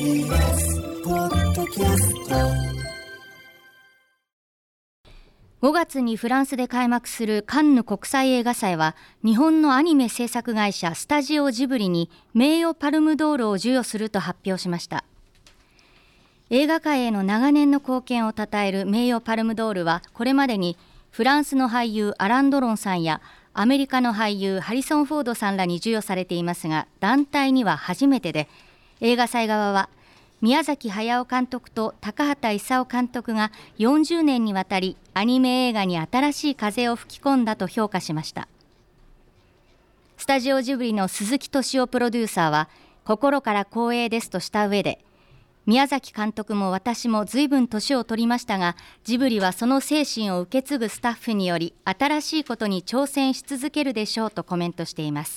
TBS ポッドキャスト。 5月にフランスで開幕するカンヌ国際映画祭は、日本のアニメ制作会社スタジオジブリに名誉パルムドールを授与すると発表しました。映画界への長年の貢献を称える名誉パルムドールは、これまでにフランスの俳優アラン・ドロンさんやアメリカの俳優ハリソン・フォードさんらに授与されていますが、団体には初めてで、映画祭側は宮崎駿監督と高畑勲監督が40年にわたりアニメ映画に新しい風を吹き込んだと評価しました。スタジオジブリの鈴木敏夫プロデューサーは、心から光栄ですとした上で、宮崎監督も私も随分年を取りましたが、ジブリはその精神を受け継ぐスタッフにより新しいことに挑戦し続けるでしょうとコメントしています。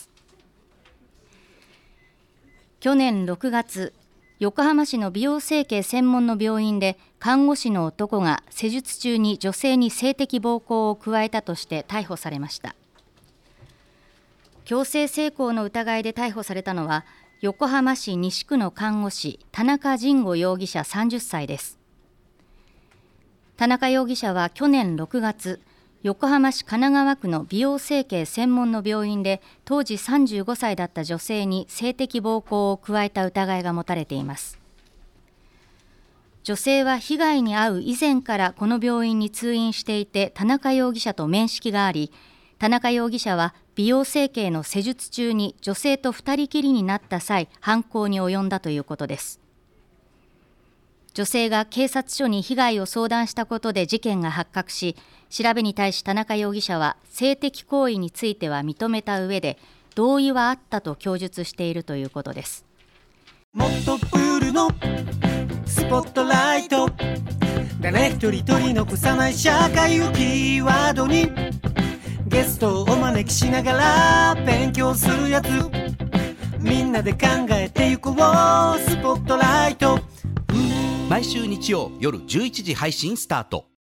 去年6月、横浜市の美容整形専門の病院で看護師の男が施術中に女性に性的暴行を加えたとして逮捕されました。強制性交の疑いで逮捕されたのは、横浜市西区の看護師田中神吾容疑者30歳です。田中容疑者は去年6月、横浜市神奈川区の美容整形専門の病院で当時35歳だった女性に性的暴行を加えた疑いが持たれています。女性は被害に遭う以前からこの病院に通院していて、田中容疑者と面識があり、田中容疑者は美容整形の施術中に女性と二人きりになった際、犯行に及んだということです。女性が警察署に被害を相談したことで事件が発覚し、調べに対し田中容疑者は性的行為については認めた上で、同意はあったと供述しているということです。 もっとプールのスポットライト、誰一人取り残さない社会をキーワードに、ゲストをお招きしながら勉強するやつ、みんなで考えてゆこうスポットライト。 毎週日曜夜11時配信スタート。